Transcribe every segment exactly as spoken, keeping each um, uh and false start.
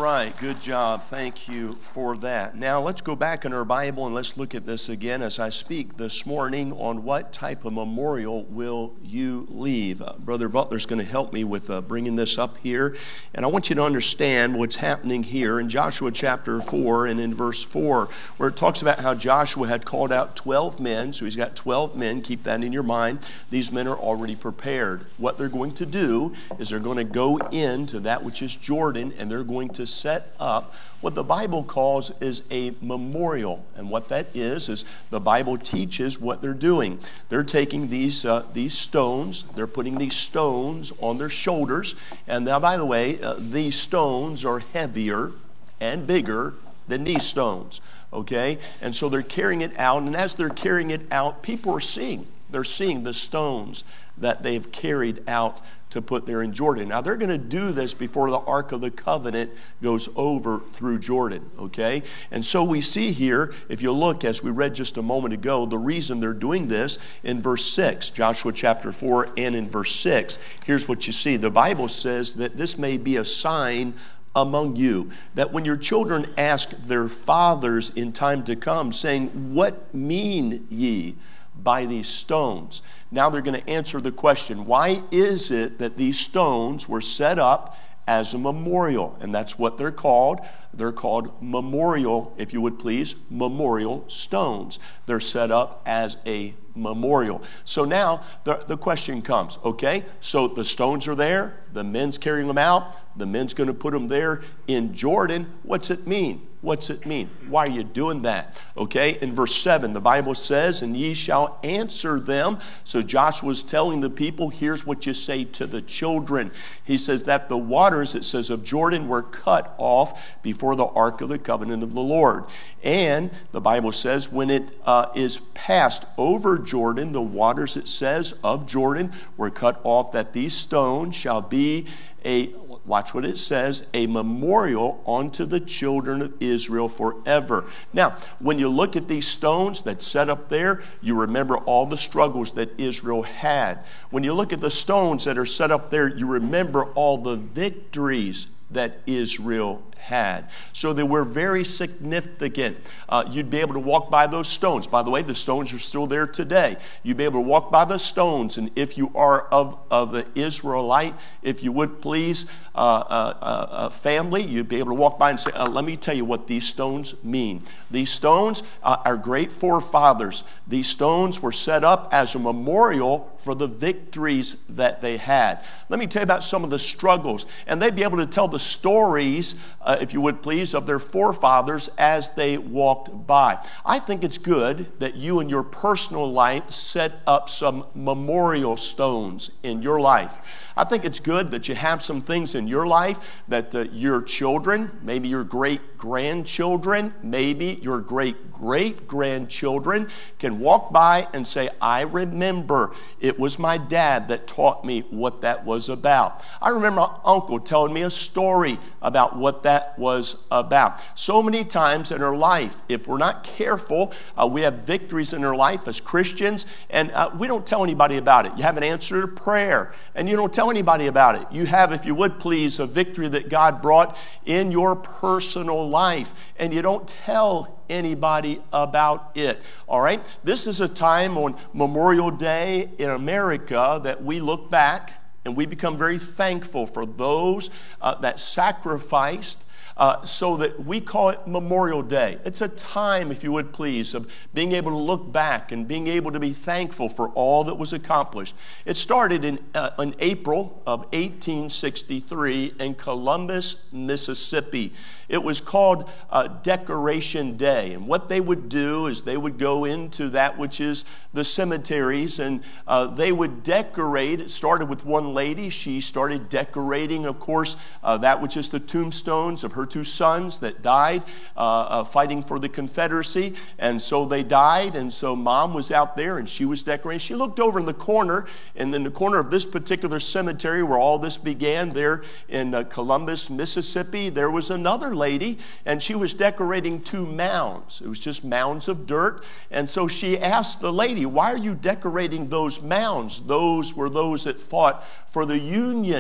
right, good job. Thank you for that. Now let's go back in our Bible and let's look at this again as I speak this morning on what type of memorial will you leave. Uh, Brother Butler's going to help me with uh, bringing this up here. And I want you to understand what's happening here in Joshua chapter four and in verse four, where it talks about how Joshua had called out twelve men. So he's got twelve men. Keep that in your mind. These men are already prepared. What they're going to do is they're going to go into that which is Jordan, and they're going to set up what the Bible calls is a memorial. And what that is, is the Bible teaches what they're doing. They're taking these uh, these stones, they're putting these stones on their shoulders. And now, by the way, uh, these stones are heavier and bigger than these stones, okay? And so they're carrying it out, and as they're carrying it out, people are seeing. They're seeing the stones that they've carried out to put there in Jordan. Now, they're going to do this before the Ark of the Covenant goes over through Jordan, okay? And so we see here, if you look, as we read just a moment ago, the reason they're doing this in verse six, Joshua chapter four and in verse six, here's what you see. The Bible says that this may be a sign among you, that when your children ask their fathers in time to come, saying, "What mean ye by these stones?" Now they're going to answer the question, why is it that these stones were set up as a memorial? And that's what they're called. They're called memorial, if you would please, memorial stones. They're set up as a memorial. So now the, the question comes, okay, so the stones are there, the men's carrying them out, the men's going to put them there in Jordan. What's it mean? What's it mean? Why are you doing that? Okay, in verse seven, the Bible says, "And ye shall answer them." So Joshua's telling the people, here's what you say to the children. He says that the waters, it says, of Jordan were cut off before the Ark of the Covenant of the Lord. And the Bible says when it uh, is passed over Jordan, the waters, it says, of Jordan were cut off, that these stones shall be a, watch what it says, a memorial unto the children of Israel forever. Now, when you look at these stones that's set up there, you remember all the struggles that Israel had. When you look at the stones that are set up there, you remember all the victories that Israel had. So they were very significant. Uh, you'd be able to walk by those stones. By the way, the stones are still there today. You'd be able to walk by the stones, and if you are of, of the Israelite, if you would please, uh, uh, uh, family, you'd be able to walk by and say, uh, let me tell you what these stones mean. These stones, uh, our great forefathers, these stones were set up as a memorial for the victories that they had. Let me tell you about some of the struggles, and they'd be able to tell the stories, uh, if you would please, of their forefathers as they walked by. I think it's good that you in your personal life set up some memorial stones in your life. I think it's good that you have some things in your life that uh, your children, maybe your great-grandchildren, maybe your great-great-grandchildren can walk by and say, I remember it was my dad that taught me what that was about. I remember my uncle telling me a story about what that was about. So many times in our life, if we're not careful, uh, we have victories in our life as Christians, and uh, we don't tell anybody about it. You have an answer to prayer, and you don't tell anybody about it. You have, if you would please, a victory that God brought in your personal life, and you don't tell anybody about it. All right? This is a time on Memorial Day in America that we look back and we become very thankful for those uh, that sacrificed Uh, so that we call it Memorial Day. It's a time, if you would please, of being able to look back and being able to be thankful for all that was accomplished. It started in, uh, in April of eighteen sixty-three in Columbus, Mississippi. It was called uh, Decoration Day. And what they would do is they would go into that which is the cemeteries, and uh, they would decorate. It started with one lady. She started decorating, of course, uh, that which is the tombstones of her two sons that died uh, uh, fighting for the Confederacy. And so they died, and so Mom was out there and she was decorating. She looked over in the corner, and in the corner of this particular cemetery where all this began, there in uh, Columbus, Mississippi, there was another lady, and she was decorating two mounds. It was just mounds of dirt. And so she asked the lady, why are you decorating those mounds? Those were those that fought for the Union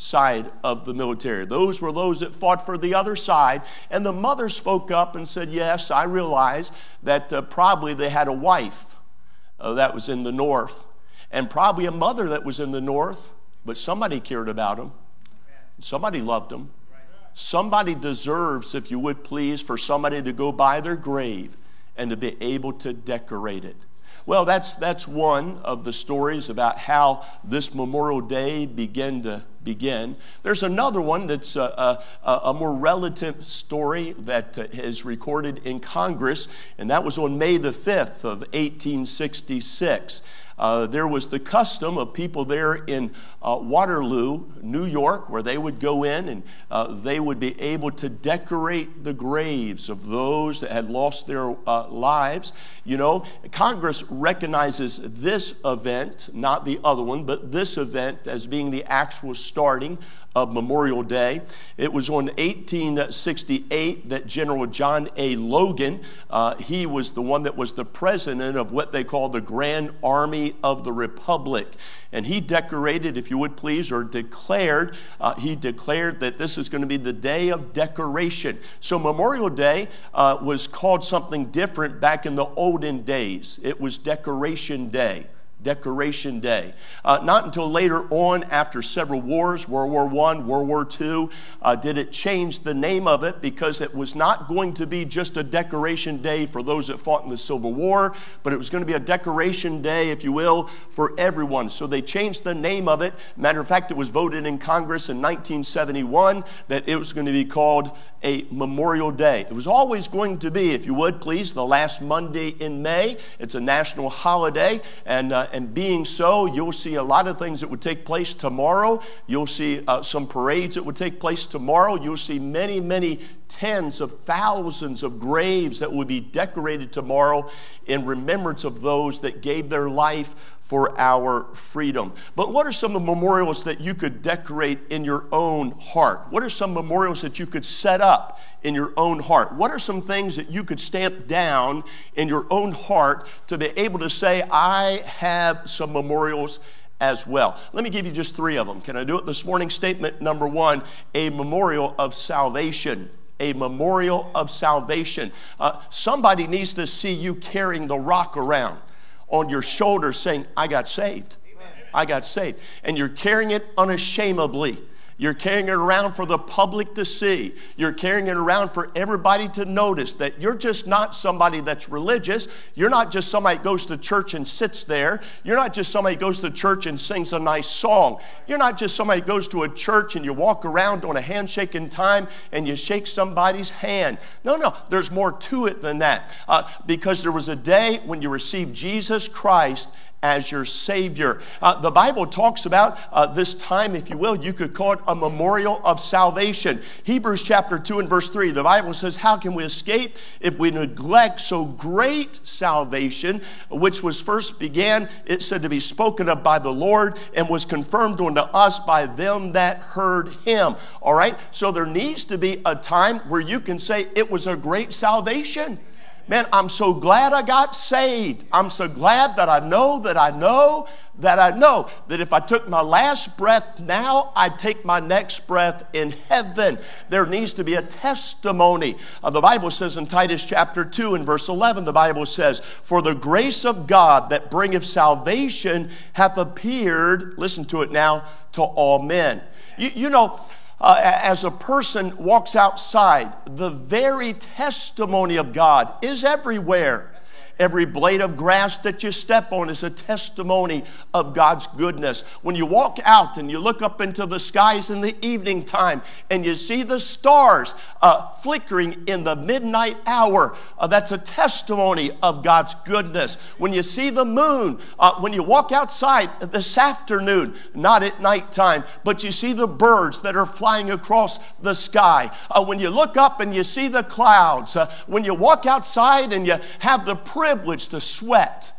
side of the military. Those were those that fought for the other side. And the mother spoke up and said, yes, I realize that uh, probably they had a wife uh, that was in the North, and probably a mother that was in the North, but somebody cared about them. Somebody loved them. Somebody deserves, if you would please, for somebody to go by their grave and to be able to decorate it. Well, that's that's one of the stories about how this Memorial Day began to begin. There's another one that's a, a, a more relative story that uh, is recorded in Congress, and that was on May the fifth of eighteen sixty-six. Uh, there was the custom of people there in uh, Waterloo, New York, where they would go in and uh, they would be able to decorate the graves of those that had lost their uh, lives. You know, Congress recognizes this event, not the other one, but this event as being the actual starting of Memorial Day. It was on eighteen sixty-eight that General John A. Logan, uh, he was the one that was the president of what they call the Grand Army of the Republic. And he decorated, if you would please, or declared, uh, he declared that this is going to be the day of decoration. So Memorial Day uh, was called something different back in the olden days. It was Decoration Day. Decoration Day. Uh, not until later on, after several wars, World War One, World War Two, uh, did it change the name of it, because it was not going to be just a decoration day for those that fought in the Civil War, but it was going to be a decoration day, if you will, for everyone. So they changed the name of it. Matter of fact, it was voted in Congress in nineteen seventy-one that it was going to be called a Memorial Day. It was always going to be, if you would please, the last Monday in May. It's a national holiday, and uh, and being so, you'll see a lot of things that would take place tomorrow. You'll see uh, some parades that would take place tomorrow. You'll see many, many tens of thousands of graves that will be decorated tomorrow in remembrance of those that gave their life for our freedom. But what are some of the memorials that you could decorate in your own heart? What are some memorials that you could set up in your own heart? What are some things that you could stamp down in your own heart to be able to say, I have some memorials as well? Let me give you just three of them. Can I do it this morning? Statement number one, a memorial of salvation. A memorial of salvation. Uh, somebody needs to see you carrying the rock around on your shoulders saying, I got saved. Amen. I got saved. And you're carrying it unashamedly. You're carrying it around for the public to see. You're carrying it around for everybody to notice that you're just not somebody that's religious. You're not just somebody that goes to church and sits there. You're not just somebody that goes to church and sings a nice song. You're not just somebody that goes to a church and you walk around on a handshaking time and you shake somebody's hand. No, no, there's more to it than that. Uh, because there was a day when you received Jesus Christ as your Savior. Uh, the Bible talks about uh, this time, if you will, you could call it a memorial of salvation. Hebrews chapter two and verse three, the Bible says, how can we escape if we neglect so great salvation, which was first began, it said, to be spoken of by the Lord, and was confirmed unto us by them that heard Him. All right? So there needs to be a time where you can say, it was a great salvation. Man, I'm so glad I got saved. I'm so glad that I know that I know that I know that if I took my last breath now, I'd take my next breath in heaven. There needs to be a testimony. Uh, the Bible says in Titus chapter two and verse eleven, the Bible says, for the grace of God that bringeth salvation hath appeared, listen to it now, to all men. You, you know, Uh, as a person walks outside, the very testimony of God is everywhere. Every blade of grass that you step on is a testimony of God's goodness. When you walk out and you look up into the skies in the evening time and you see the stars uh, flickering in the midnight hour, uh, that's a testimony of God's goodness. When you see the moon, uh, when you walk outside this afternoon, not at nighttime, but you see the birds that are flying across the sky. Uh, when you look up and you see the clouds, uh, when you walk outside and you have the privilege to sweat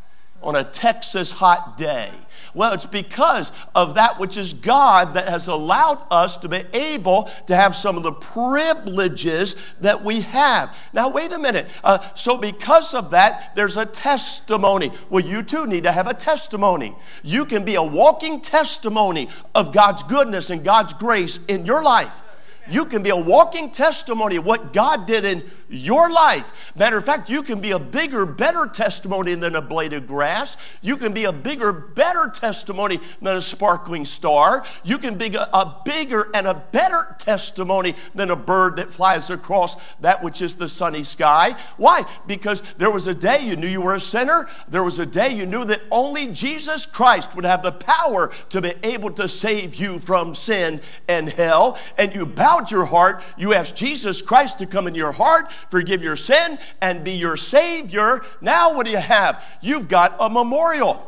on a Texas hot day? Well, it's because of that which is God that has allowed us to be able to have some of the privileges that we have. Now, wait a minute. Uh, so because of that, there's a testimony. Well, you too need to have a testimony. You can be a walking testimony of God's goodness and God's grace in your life. You can be a walking testimony of what God did in your life. Matter of fact, you can be a bigger, better testimony than a blade of grass. You can be a bigger, better testimony than a sparkling star. You can be a, a bigger and a better testimony than a bird that flies across that which is the sunny sky. Why? Because there was a day you knew you were a sinner. There was a day you knew that only Jesus Christ would have the power to be able to save you from sin and hell. And you bowed your heart. You asked Jesus Christ to come in your heart, forgive your sin, and be your Savior. Now what do you have? You've got a memorial.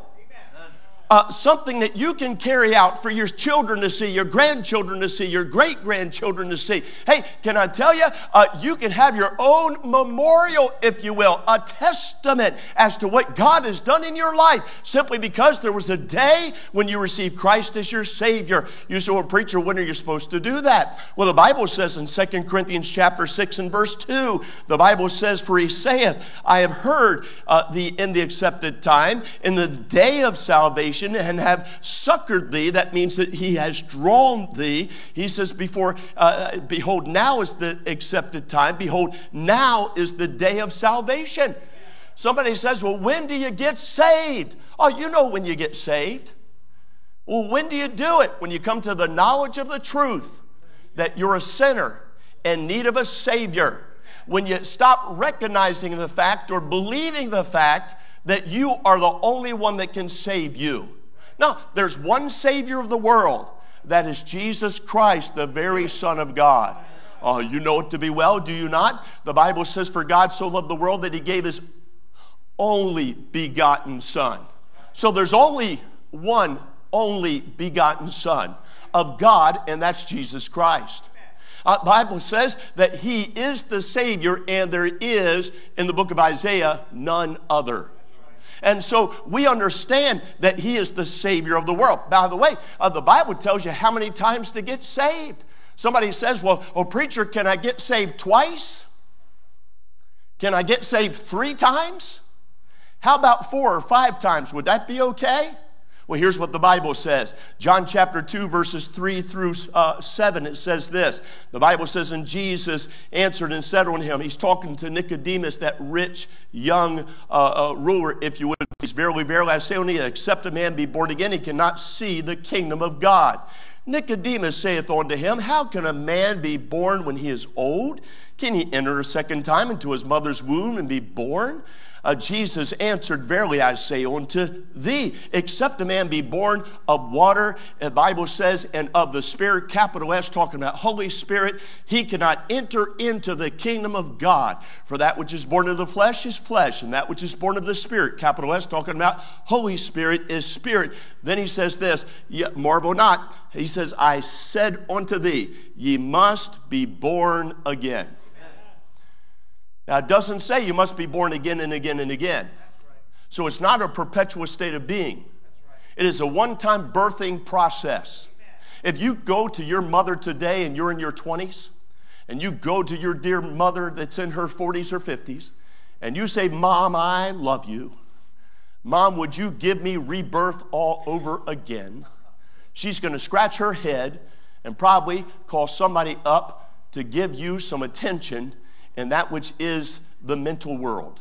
Uh, something that you can carry out for your children to see, your grandchildren to see, your great-grandchildren to see. Hey, can I tell you, uh, you can have your own memorial, if you will, a testament as to what God has done in your life, simply because there was a day when you received Christ as your Savior. You say, well, preacher, when are you supposed to do that? Well, the Bible says in Second Corinthians chapter six and verse two, the Bible says, for he saith, I have heard uh, thee in the accepted time, in the day of salvation, and have succored thee. That means that he has drawn thee. He says, before, uh, behold, now is the accepted time. Behold, now is the day of salvation. Somebody says, well, when do you get saved? Oh, you know when you get saved. Well, when do you do it? When you come to the knowledge of the truth that you're a sinner in need of a Savior. When you stop recognizing the fact or believing the fact that you are the only one that can save you. Now, there's one Savior of the world. That is Jesus Christ, the very Son of God. Oh, you know it to be well, do you not? The Bible says, for God so loved the world that he gave his only begotten Son. So there's only one only begotten Son of God, and that's Jesus Christ. Uh, the Bible says that he is the Savior, and there is, in the book of Isaiah, none other. And so we understand that he is the Savior of the world. By the way, uh, the Bible tells you how many times to get saved. Somebody says, well, oh, preacher, can I get saved twice? Can I get saved three times? How about four or five times? Would that be okay? Well, here's what the Bible says. John chapter two, verses three through uh, seven, it says this. The Bible says, and Jesus answered and said unto him, he's talking to Nicodemus, that rich young uh, uh, ruler, if you would. He's, verily, verily, I say unto you, except a man be born again, he cannot see the kingdom of God. Nicodemus saith unto him, how can a man be born when he is old? Can he enter a second time into his mother's womb and be born? Uh, Jesus answered, verily I say unto thee, except a man be born of water, the Bible says, and of the Spirit, capital S, talking about Holy Spirit, he cannot enter into the kingdom of God. For that which is born of the flesh is flesh, and that which is born of the Spirit, capital S, talking about Holy Spirit, is spirit. Then he says this, marvel not, he says, I said unto thee, ye must be born again. Now, it doesn't say you must be born again and again and again. So it's not a perpetual state of being. It is a one-time birthing process. If you go to your mother today and you're in your twenties, and you go to your dear mother that's in her forties or fifties, and you say, Mom, I love you. Mom, would you give me rebirth all over again? She's going to scratch her head and probably call somebody up to give you some attention and that which is the mental world.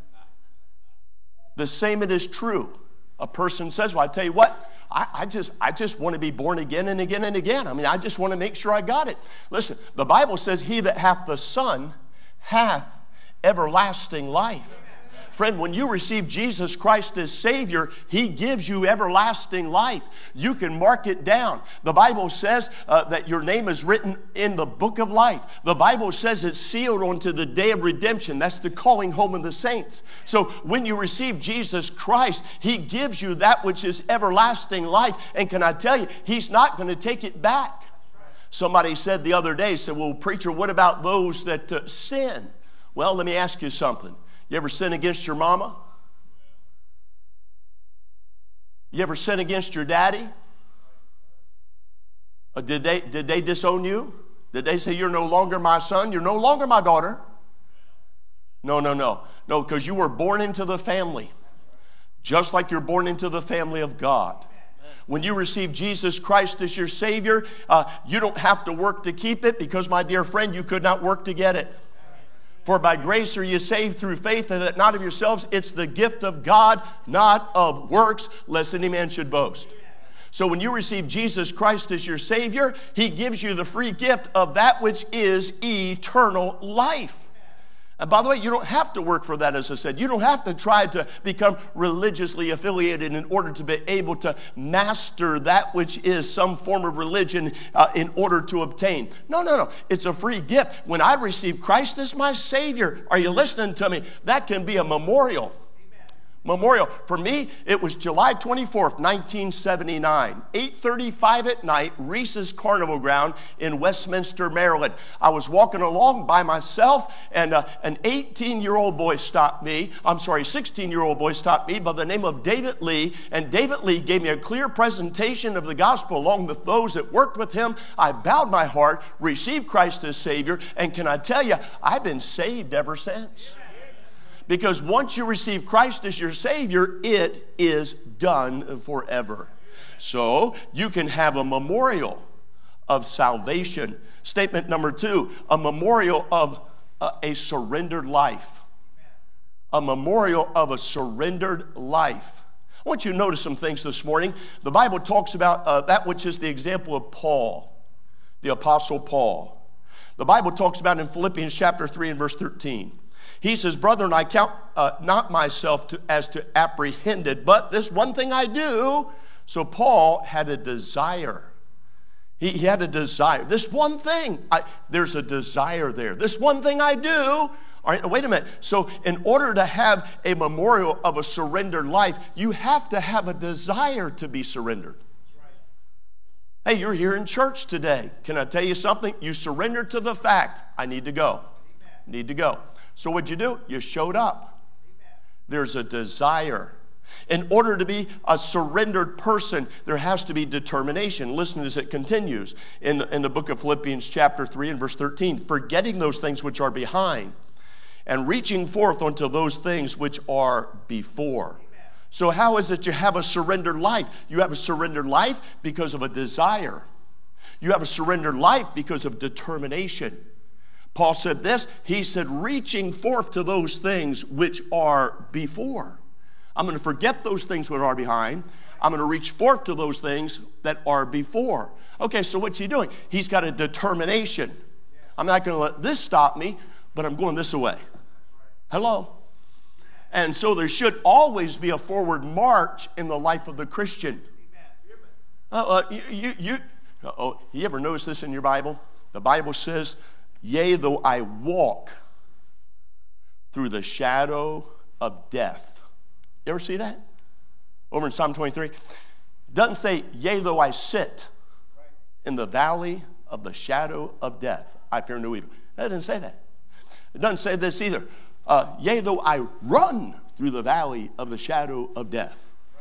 The same it is true. A person says, well, I tell you what, I, I just I just want to be born again and again and again. I mean, I just want to make sure I got it. Listen, the Bible says, he that hath the Son hath everlasting life. Friend, when you receive Jesus Christ as Savior, he gives you everlasting life. You can mark it down. The Bible says uh, that your name is written in the book of life. The Bible says it's sealed unto the day of redemption. That's the calling home of the saints. So when you receive Jesus Christ, he gives you that which is everlasting life. And can I tell you, he's not going to take it back. Somebody said the other day, said, well, preacher, what about those that uh, sin? Well, let me ask you something. You ever sin against your mama? You ever sin against your daddy? Or did they, did they disown you? Did they say, you're no longer my son, you're no longer my daughter? No, no, no. No, because you were born into the family, just like you're born into the family of God. When you receive Jesus Christ as your Savior, uh, you don't have to work to keep it, because, my dear friend, you could not work to get it. For by grace are you saved through faith, and that not of yourselves. It's the gift of God, not of works, lest any man should boast. So when you receive Jesus Christ as your Savior, He gives you the free gift of that which is eternal life. And by the way, you don't have to work for that, as I said. You don't have to try to become religiously affiliated in order to be able to master that which is some form of religion uh, in order to obtain. No, no, no. It's a free gift. When I receive Christ as my Savior, are you listening to me? That can be a memorial. Memorial. For me, it was July twenty-fourth, nineteen seventy-nine, eight thirty-five at night, Reese's Carnival Ground in Westminster, Maryland. I was walking along by myself, and uh, an eighteen-year-old boy stopped me. I'm sorry, sixteen-year-old boy stopped me by the name of David Lee, and David Lee gave me a clear presentation of the gospel along with those that worked with him. I bowed my heart, received Christ as Savior, and can I tell you, I've been saved ever since. Because once you receive Christ as your Savior, it is done forever. So you can have a memorial of salvation. Statement number two, a memorial of a, a surrendered life. A memorial of a surrendered life. I want you to notice some things this morning. The Bible talks about uh, that which is the example of Paul, the Apostle Paul. The Bible talks about in Philippians chapter three and verse thirteen. He says, brethren, I count uh, not myself to, as to apprehended, but this one thing I do. So Paul had a desire. He, he had a desire. This one thing, I, there's a desire there. This one thing I do. All right, wait a minute. So in order to have a memorial of a surrendered life, you have to have a desire to be surrendered. Hey, you're here in church today. Can I tell you something? You surrendered to the fact, I need to go. Need to go. So what'd you do? You showed up. There's a desire. In order to be a surrendered person, there has to be determination. Listen as it continues in the, in the book of Philippians chapter three and verse thirteen. Forgetting those things which are behind and reaching forth unto those things which are before. So how is it you have a surrendered life? You have a surrendered life because of a desire. You have a surrendered life because of determination. Paul said this, he said, reaching forth to those things which are before. I'm going to forget those things which are behind. I'm going to reach forth to those things that are before. Okay, so what's he doing? He's got a determination. I'm not going to let this stop me, but I'm going this way. Hello? And so there should always be a forward march in the life of the Christian. Uh, uh, you, you, you, oh, you ever notice this in your Bible? The Bible says, yea, though I walk through the shadow of death. You ever see that? Over in Psalm twenty-three. It doesn't say, yea, though I sit in the valley of the shadow of death, I fear no evil. That doesn't say that. It doesn't say this either. Uh, yea, though I run through the valley of the shadow of death.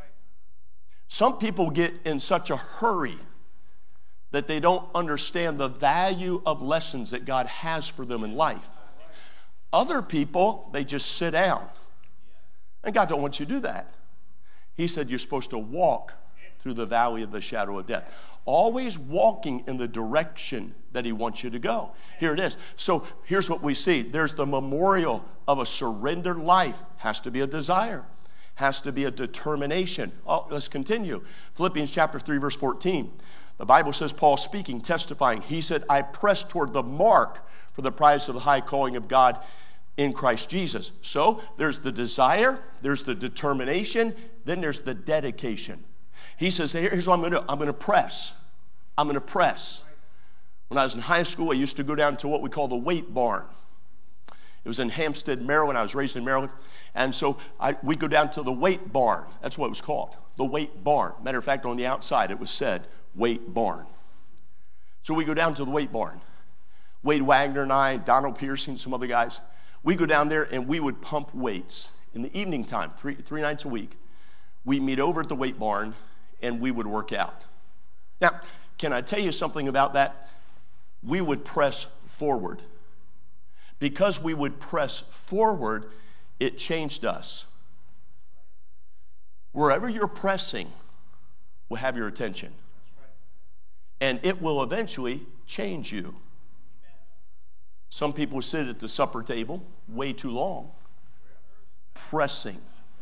Some people get in such a hurry that they don't understand the value of lessons that God has for them in life. Other people, they just sit down. And God don't want you to do that. He said you're supposed to walk through the valley of the shadow of death. Always walking in the direction that He wants you to go. Here it is. So here's what we see. There's the memorial of a surrendered life. Has to be a desire. Has to be a determination. Oh, let's continue. Philippians chapter three, verse fourteen. The Bible says, Paul speaking, testifying, he said, I press toward the mark for the prize of the high calling of God in Christ Jesus. So there's the desire, there's the determination, then there's the dedication. He says, here's what I'm going to do. I'm going to press. I'm going to press. When I was in high school, I used to go down to what we call the weight barn. It was in Hampstead, Maryland. I was raised in Maryland. And so I, we'd go down to the weight barn. That's what it was called, the weight barn. Matter of fact, on the outside, it was said, weight barn. So we go down to the weight barn. Wade Wagner and I, Donald Pearson, some other guys, we go down there and we would pump weights in the evening time, three, three nights a week. we meet over at the weight barn, and we would work out. Now, can I tell you something about that? We would press forward. Because we would press forward, it changed us. Wherever you're pressing will have your attention. And it will eventually change you. Some people sit at the supper table way too long, pressing.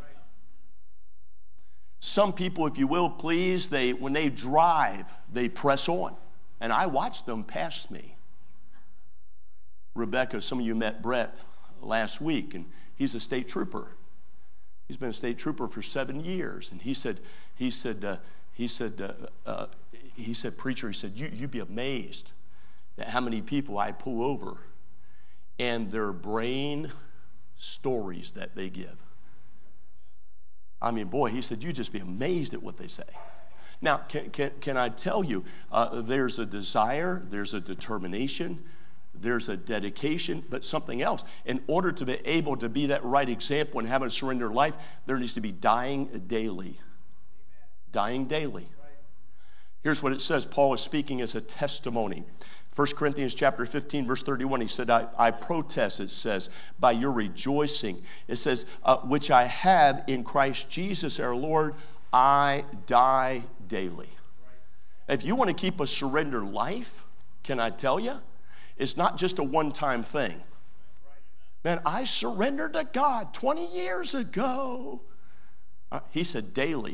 Some people, if you will, please, they when they drive, they press on. And I watch them pass me. Rebecca, some of you met Brett last week, and he's a state trooper. He's been a state trooper for seven years, and he said, he said, uh, he said, uh, uh, he said, preacher, he said, you, you'd be amazed at how many people I pull over, and their brain stories that they give. I mean, boy, he said, you'd just be amazed at what they say. Now, can, can, can I tell you, uh, there's a desire, there's a determination, there's a dedication, but something else. In order to be able to be that right example and have a surrendered life, there needs to be dying daily. Dying daily. Here's what it says. Paul is speaking as a testimony. First Corinthians chapter fifteen, verse thirty-one, he said, I, I protest, it says, by your rejoicing. It says, uh, which I have in Christ Jesus our Lord, I die daily. If you want to keep a surrendered life, can I tell you, it's not just a one-time thing. Man, I surrendered to God twenty years ago. Uh, he said daily.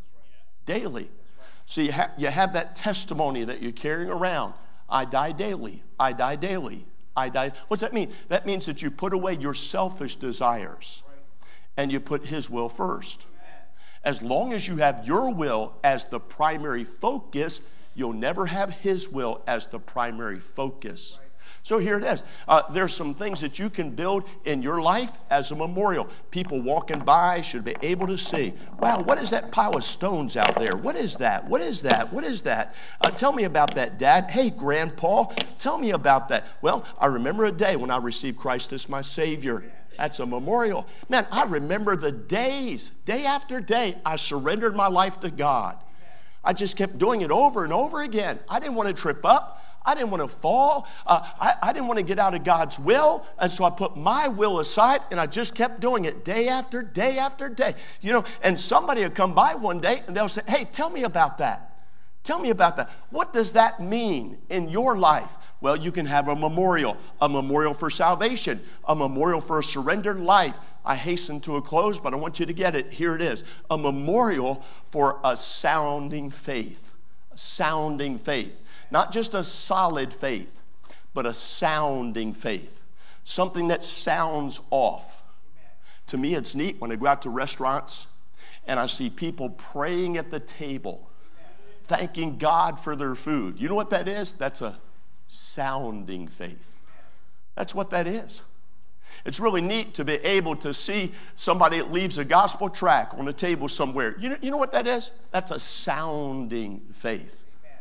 Daily. So you, ha- you have that testimony that you're carrying around. I die daily. I die daily. I die. What's that mean? That means that you put away your selfish desires and you put His will first. As long as you have your will as the primary focus, you'll never have His will as the primary focus. So here it is. Uh, there's some things that you can build in your life as a memorial. People walking by should be able to see, wow, what is that pile of stones out there? What is that? What is that? What is that? Uh, tell me about that, Dad. Hey, Grandpa, tell me about that. Well, I remember a day when I received Christ as my Savior. That's a memorial. Man, I remember the days, day after day, I surrendered my life to God. I just kept doing it over and over again. I didn't want to trip up. I didn't want to fall. Uh, I, I didn't want to get out of God's will. And so I put my will aside, and I just kept doing it day after day after day. You know, and somebody will come by one day, and they'll say, hey, tell me about that. Tell me about that. What does that mean in your life? Well, you can have a memorial, a memorial for salvation, a memorial for a surrendered life. I hasten to a close, but I want you to get it. Here it is. A memorial for a sounding faith. A sounding faith. Not just a solid faith, but a sounding faith. Something that sounds off. To me, it's neat when I go out to restaurants and I see people praying at the table, thanking God for their food. You know what that is? That's a sounding faith. That's what that is. It's really neat to be able to see somebody that leaves a gospel tract on a table somewhere. You know, you know what that is? That's a sounding faith.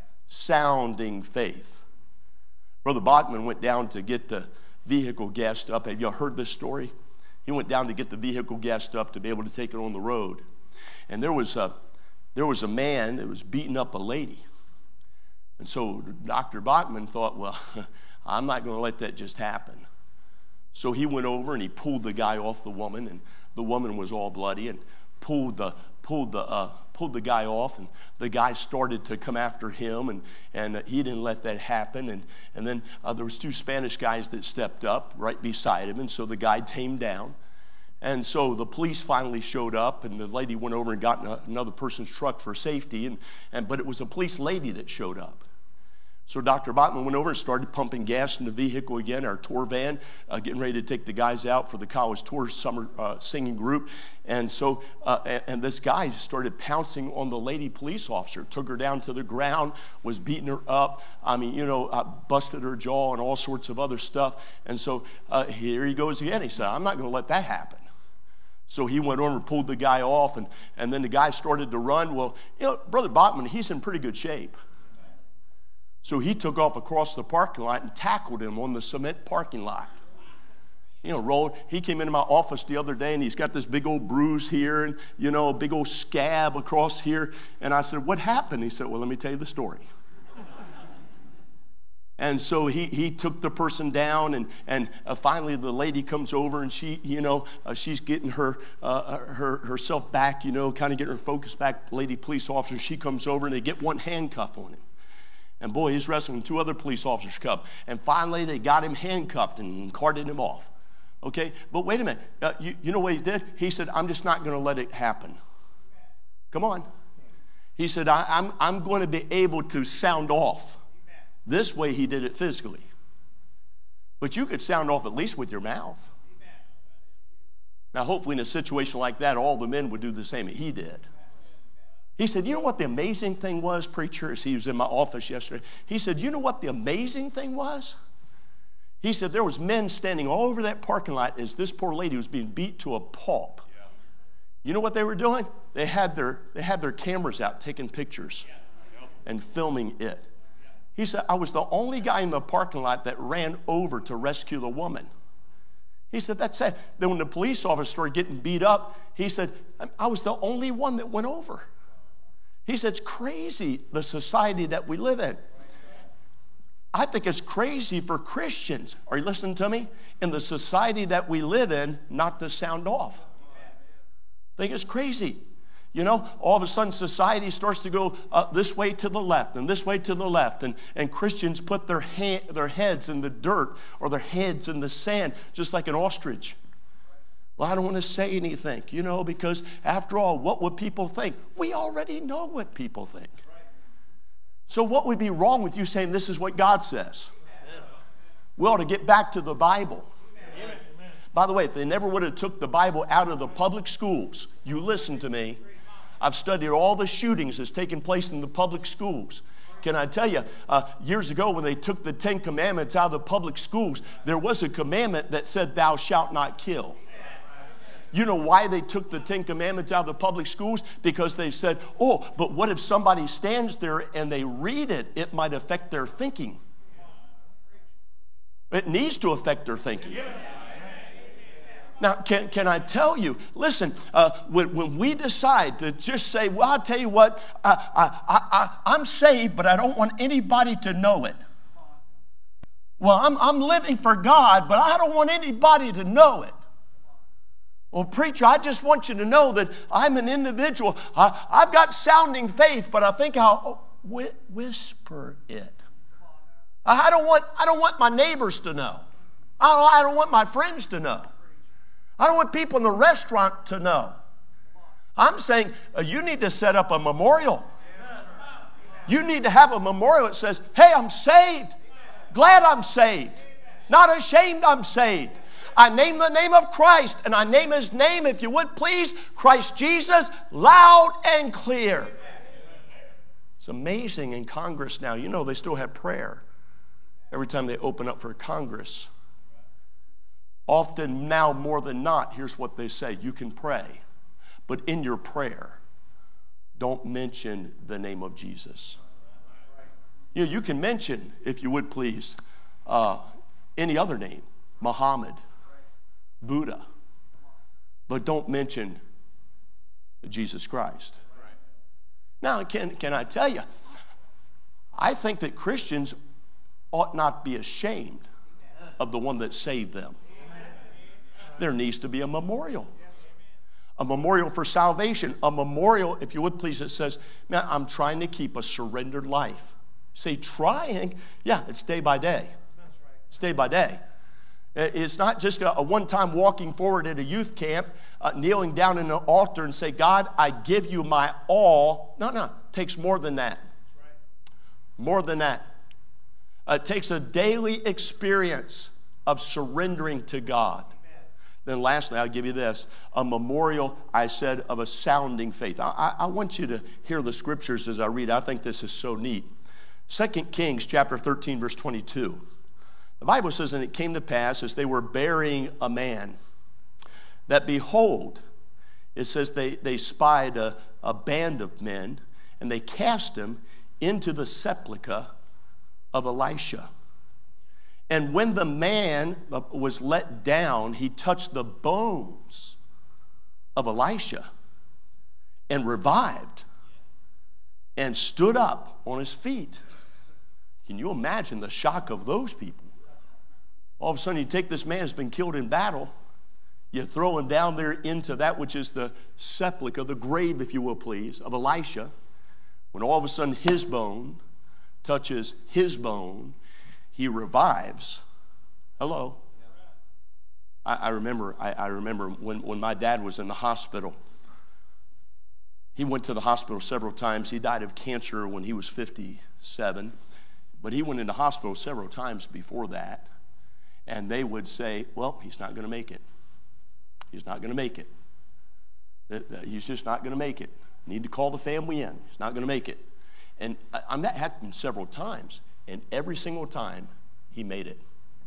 Sounding faith. Brother Bachman went down to get the vehicle gassed up. Have you heard this story? He went down to get the vehicle gassed up to be able to take it on the road. And there was a there was a man that was beating up a lady. And so Doctor Bachman thought, well, I'm not going to let that just happen. So he went over and he pulled the guy off the woman, and the woman was all bloody, and pulled the pulled the uh, pulled the guy off, and the guy started to come after him, and and uh, he didn't let that happen, and and then uh, there was two Spanish guys that stepped up right beside him, and so the guy tamed down, and so the police finally showed up, and the lady went over and got in a, another person's truck for safety, and and but it was a police lady that showed up. So Doctor Bachman went over and started pumping gas in the vehicle again, our tour van, uh, getting ready to take the guys out for the college tour summer uh, singing group. And so, uh, and, and this guy started pouncing on the lady police officer, took her down to the ground, was beating her up. I mean, you know, uh, busted her jaw and all sorts of other stuff. And so uh, here he goes again. He said, I'm not going to let that happen. So he went over and pulled the guy off, and, and then the guy started to run. Well, you know, Brother Bachman, he's in pretty good shape. So he took off across the parking lot and tackled him on the cement parking lot. You know, rolled. He came into my office the other day, and he's got this big old bruise here, and, you know, a big old scab across here. And I said, what happened? He said, well, let me tell you the story. And so he, he took the person down, and, and uh, finally the lady comes over, and she, you know, uh, she's getting her, uh, her herself back, you know, kind of getting her focus back. Lady police officer, she comes over, and they get one handcuff on him. And boy, he's wrestling. Two other police officers come. And finally they got him handcuffed and carted him off. Okay, but wait a minute. Uh, you, you know what he did? He said, I'm just not going to let it happen. Come on. He said, I, I'm, I'm going to be able to sound off. This way he did it physically. But you could sound off at least with your mouth. Now, hopefully in a situation like that, all the men would do the same that he did. He said, you know what the amazing thing was, preacher, as he was in my office yesterday? He said, you know what the amazing thing was? He said there was men standing all over that parking lot as this poor lady was being beat to a pulp. Yeah. You know what they were doing? They had their they had their cameras out taking pictures yeah. and filming it. Yeah. He said, I was the only guy in the parking lot that ran over to rescue the woman. He said, that's sad. Then when the police officer started getting beat up, he said, I was the only one that went over. He said, it's crazy, the society that we live in. I think it's crazy for Christians, are you listening to me? In the society that we live in, not to sound off. I think it's crazy. You know, all of a sudden society starts to go uh, this way to the left and this way to the left. And, and Christians put their, ha- their heads in the dirt or their heads in the sand, just like an ostrich. Well, I don't want to say anything, you know, because after all, what would people think? We already know what people think. So what would be wrong with you saying this is what God says? We ought to get back to the Bible. Amen. By the way, if they never would have took the Bible out of the public schools, you listen to me. I've studied all the shootings that's taken place in the public schools. Can I tell you, uh, years ago when they took the Ten Commandments out of the public schools, there was a commandment that said, thou shalt not kill. You know why they took the Ten Commandments out of the public schools? Because they said, oh, but what if somebody stands there and they read it? It might affect their thinking. It needs to affect their thinking. Now, can, can I tell you, listen, uh, when, when we decide to just say, well, I'll tell you what, I, I, I, I'm saved, but I don't want anybody to know it. Well, I'm, I'm living for God, but I don't want anybody to know it. Well, preacher, I just want you to know that I'm an individual. I, I've got sounding faith, but I think I'll oh, wh- whisper it. I don't want, I don't want my neighbors to know. I don't, I don't want my friends to know. I don't want people in the restaurant to know. I'm saying uh, you need to set up a memorial. You need to have a memorial that says, hey, I'm saved. Glad I'm saved. Not ashamed I'm saved. I name the name of Christ, and I name His name, if you would please, Christ Jesus, loud and clear. It's amazing in Congress now. You know, they still have prayer every time they open up for Congress. Often now more than not, here's what they say. You can pray, but in your prayer, don't mention the name of Jesus. You know, you can mention, if you would please, uh, any other name, Muhammad, Buddha, but don't mention Jesus Christ. Now, can, can I tell you, I think that Christians ought not be ashamed of the one that saved them. There needs to be a memorial. A memorial for salvation. A memorial, if you would please, that says, man, I'm trying to keep a surrendered life. Say trying, yeah, it's day by day. It's day by day. It's not just a one-time walking forward at a youth camp, uh, kneeling down in an altar and say, God, I give you my all. No, no, it takes more than that. More than that. Uh, it takes a daily experience of surrendering to God. Then lastly, I'll give you this, a memorial, I said, of a sounding faith. I, I, I want you to hear the scriptures as I read. I think this is so neat. Second Kings chapter thirteen, verse twenty-two. The Bible says, and it came to pass as they were burying a man, that behold, it says they, they spied a, a band of men, and they cast him into the sepulchre of Elisha. And when the man was let down, he touched the bones of Elisha and revived and stood up on his feet. Can you imagine the shock of those people? All of a sudden, you take this man who's been killed in battle, you throw him down there into that which is the sepulchre, the grave, if you will, please, of Elisha. When all of a sudden his bone touches his bone, he revives. Hello. I, I remember. I, I remember when, when my dad was in the hospital. He went to the hospital several times. He died of cancer when he was fifty-seven, but he went into hospital several times before that. And they would say, "Well, he's not going to make it. He's not going to make it. He's just not going to make it. Need to call the family in. He's not going to make it." And I, I, that happened several times, and every single time he made it.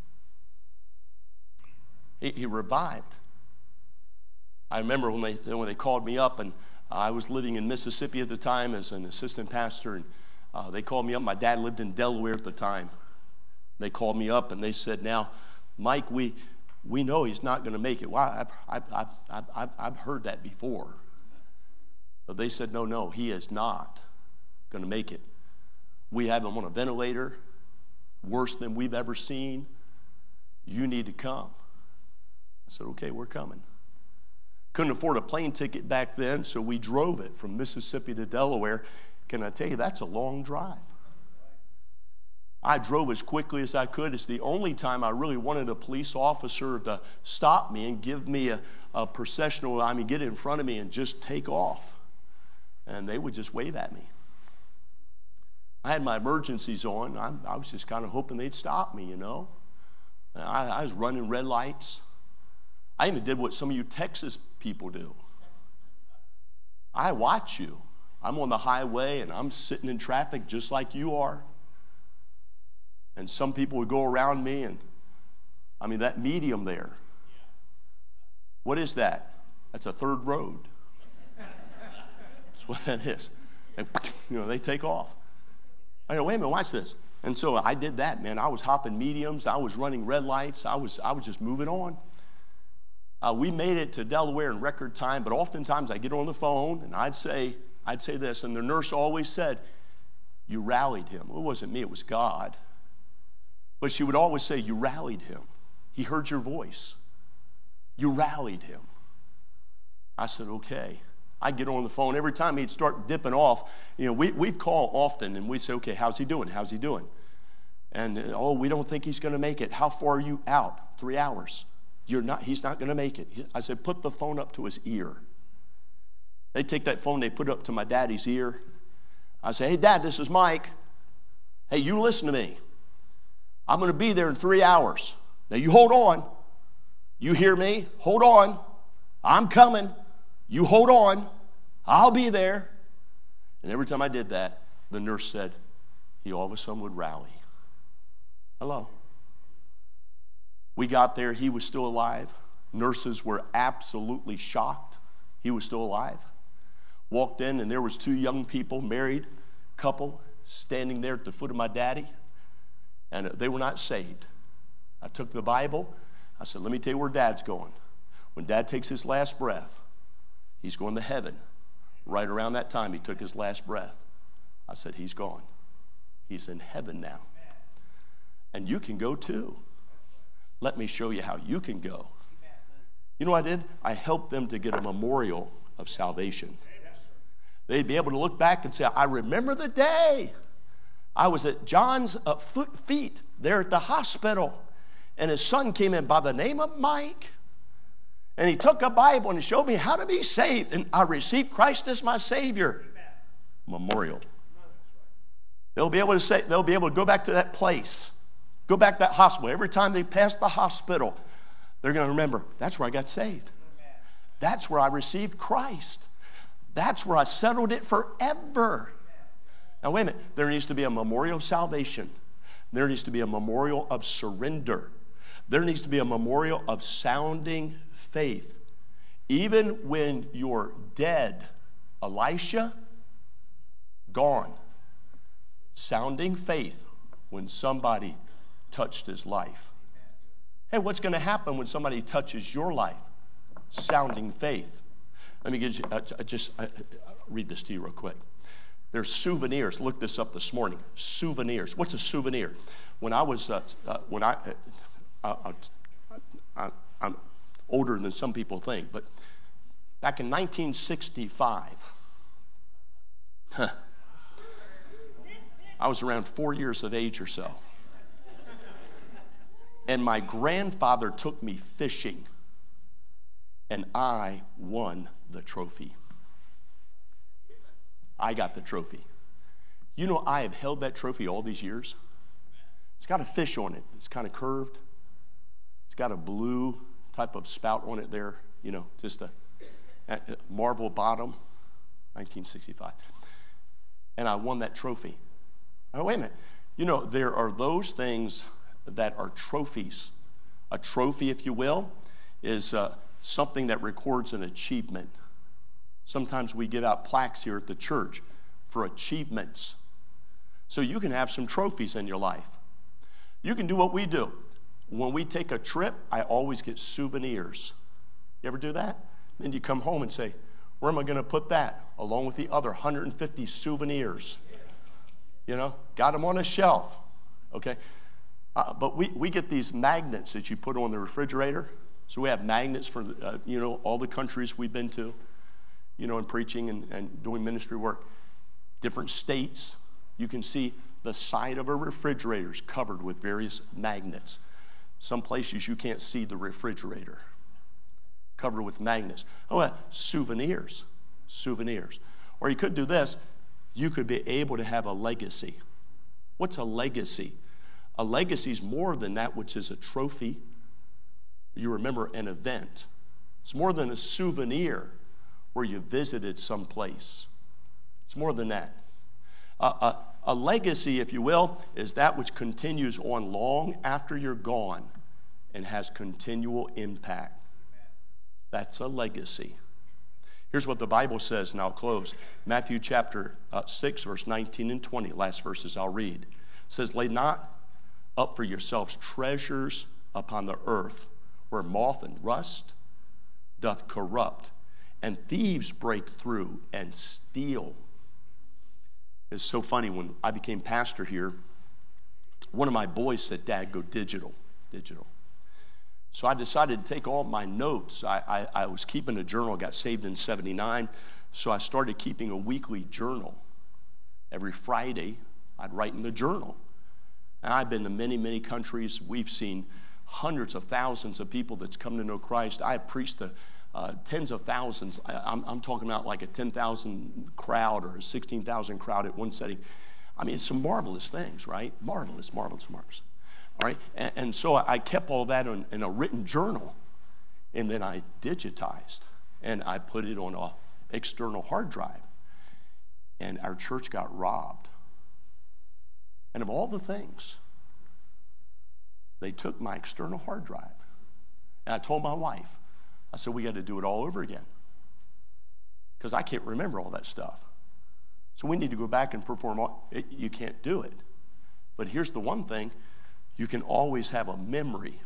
He, he revived. I remember when they when they called me up, and I was living in Mississippi at the time as an assistant pastor, and uh, they called me up. My dad lived in Delaware at the time. They called me up and they said, "Now, Mike, we we know he's not going to make it." Well, I've I've, I've I've I've I've heard that before, but they said, "No, no, he is not going to make it. We have him on a ventilator, worse than we've ever seen. You need to come." I said, "Okay, we're coming." Couldn't afford a plane ticket back then, so we drove it from Mississippi to Delaware. Can I tell you, that's a long drive. I drove as quickly as I could. It's the only time I really wanted a police officer to stop me and give me a, a processional, I mean, get in front of me and just take off. And they would just wave at me. I had my emergencies on. I, I was just kind of hoping they'd stop me, you know. I, I was running red lights. I even did what some of you Texas people do. I watch you. I'm on the highway and I'm sitting in traffic just like you are. And some people would go around me, and I mean, that medium there. What is that? That's a third road. That's what that is. And, you know, they take off. I go, "Wait a minute, watch this." And so I did that, man. I was hopping mediums. I was running red lights. I was, I was just moving on. Uh, we made it to Delaware in record time, but oftentimes I get on the phone and I'd say, I'd say this, and the nurse always said, "You rallied him." Well, it wasn't me, it was God. But she would always say, "You rallied him. He heard your voice. You rallied him." I said, "Okay." I'd get on the phone. Every time he'd start dipping off, you know, we, we'd call often and we'd say, "Okay, how's he doing? How's he doing?" And, "Oh, we don't think he's going to make it." "How far are you out?" "Three hours. You're not, he's not going to make it." I said, "Put the phone up to his ear." They take that phone, they put it up to my daddy's ear. I say, "Hey, Dad, this is Mike. Hey, you listen to me. I'm going to be there in three hours. Now, you hold on. You hear me? Hold on. I'm coming. You hold on. I'll be there." And every time I did that, the nurse said, he all of a sudden would rally. Hello. We got there. He was still alive. Nurses were absolutely shocked. He was still alive. Walked in, and there was two young people, married couple, standing there at the foot of my daddy. And they were not saved. I took the Bible. I said, "Let me tell you where Dad's going. When Dad takes his last breath, he's going to heaven." Right around that time, he took his last breath. I said, "He's gone. He's in heaven now. And you can go too. Let me show you how you can go." You know what I did? I helped them to get a memorial of salvation. They'd be able to look back and say, "I remember the day I was at John's uh, foot, feet there at the hospital, and his son came in by the name of Mike, and he took a Bible and he showed me how to be saved, and I received Christ as my Savior." Memorial. They'll be able to say, they'll be able to go back to that place, go back to that hospital. Every time they pass the hospital, they're going to remember, "That's where I got saved. That's where I received Christ. That's where I settled it forever." Now, wait a minute. There needs to be a memorial of salvation. There needs to be a memorial of surrender. There needs to be a memorial of sounding faith. Even when you're dead, Elisha, gone. Sounding faith when somebody touched his life. Hey, what's going to happen when somebody touches your life? Sounding faith. Let me get you, uh, just uh, read this to you real quick. There's souvenirs. Look this up this morning. Souvenirs. What's a souvenir? When I was, uh, uh, when I, uh, I, I, I'm older than some people think, but back in nineteen sixty-five, huh, I was around four years of age or so. And my grandfather took me fishing, and I won the trophy. I got the trophy. You know, I have held that trophy all these years. It's got a fish on it. It's kind of curved. It's got a blue type of spout on it there, you know, just a, a marble bottom, nineteen sixty-five. And I won that trophy. Oh, wait a minute. You know, there are those things that are trophies. A trophy, if you will, is uh, something that records an achievement. Sometimes we give out plaques here at the church for achievements. So you can have some trophies in your life. You can do what we do. When we take a trip, I always get souvenirs. You ever do that? Then you come home and say, where am I going to put that? Along with the other one hundred fifty souvenirs. You know, got them on a shelf. Okay? Uh, but we, we get these magnets that you put on the refrigerator. So we have magnets for, uh, you know, all the countries we've been to, you know, in preaching and, and doing ministry work. Different states, you can see the side of a refrigerator is covered with various magnets. Some places you can't see the refrigerator, covered with magnets. Oh, uh, souvenirs, souvenirs. Or you could do this. You could be able to have a legacy. What's a legacy? A legacy is more than that which is a trophy. You remember an event. It's more than a souvenir where you visited some place. It's more than that. Uh, a, a legacy, if you will, is that which continues on long after you're gone and has continual impact. That's a legacy. Here's what the Bible says, and I'll close. Matthew chapter uh, six, verse nineteen and twenty, last verses I'll read. It says, lay not up for yourselves treasures upon the earth, where moth and rust doth corrupt, and thieves break through and steal. It's so funny, when I became pastor here, one of my boys said, Dad, go digital, digital. So I decided to take all my notes. I, I, I was keeping a journal, got saved in seventy-nine, so I started keeping a weekly journal. Every Friday, I'd write in the journal. And I've been to many, many countries. We've seen hundreds of thousands of people that's come to know Christ. I have preached to uh, tens of thousands. I, I'm, I'm talking about like a ten thousand crowd or a sixteen thousand crowd at one setting. I mean, it's some marvelous things, right? Marvelous, marvelous, marvelous. All right? And, and so I kept all that in, in a written journal, and then I digitized, and I put it on an external hard drive. And our church got robbed. And of all the things, they took my external hard drive. And I told my wife, I said, we got to do it all over again, because I can't remember all that stuff. So we need to go back and perform all. It, you can't do it. But here's the one thing. You can always have a memory.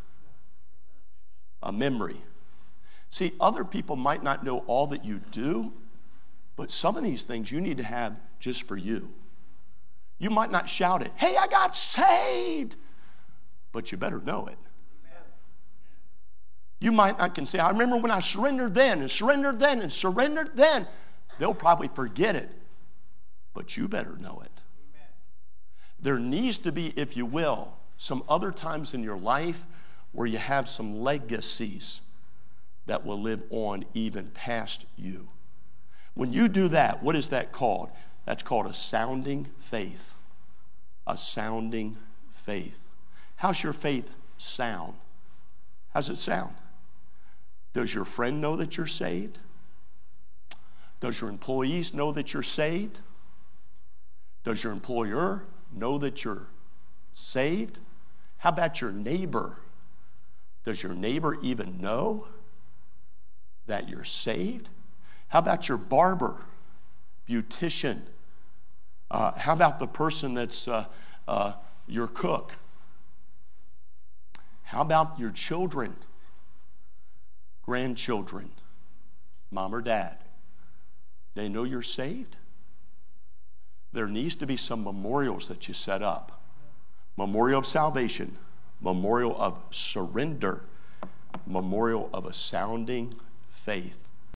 A memory. See, other people might not know all that you do, but some of these things you need to have just for you. You might not shout it, hey, I got saved, but you better know it. You might not can say, I remember when I surrendered then, and surrendered then, and surrendered then. They'll probably forget it, but you better know it. There needs to be, if you will, some other times in your life where you have some legacies that will live on even past you. When you do that, what is that called? That's called a sounding faith. A sounding faith. How's your faith sound? How's it sound? Does your friend know that you're saved? Does your employees know that you're saved? Does your employer know that you're saved? How about your neighbor? Does your neighbor even know that you're saved? How about your barber, beautician? Uh, how about the person that's uh, uh, your cook? How about your children, grandchildren, mom or dad? They know you're saved? There needs to be some memorials that you set up. Memorial of salvation, memorial of surrender, memorial of a sounding faith.